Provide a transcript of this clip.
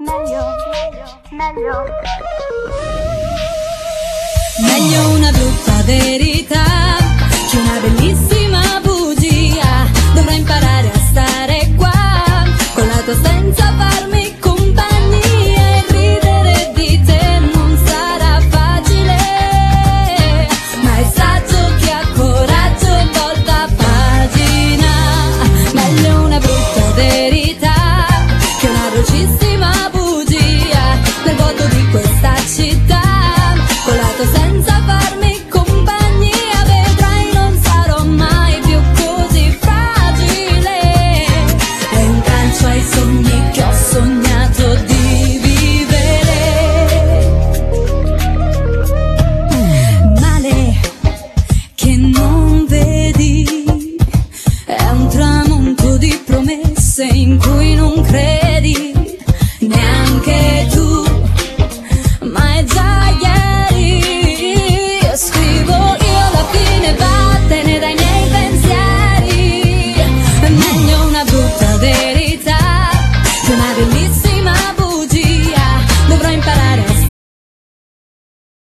Meglio una brutta verità che una bellissima bugia. Dovrai imparare a stare qua con la tua senza farmi compagnia, e ridere di te non sarà facile, ma è saggio chi ha coraggio e volta pagina. Meglio una brutta verità che una velocissima bugia nel vuoto di questa città. Con la tua senza farmi compagnia, vedrai non sarò mai più così fragile. È un calcio ai sogni che ho sognato di vivere. Male che non vedi, è un tramonto di promesse in cui non credi neanche tu, ma è già ieri. Scrivo io alla fine, vattene dai miei pensieri. È meglio una brutta verità che una bellissima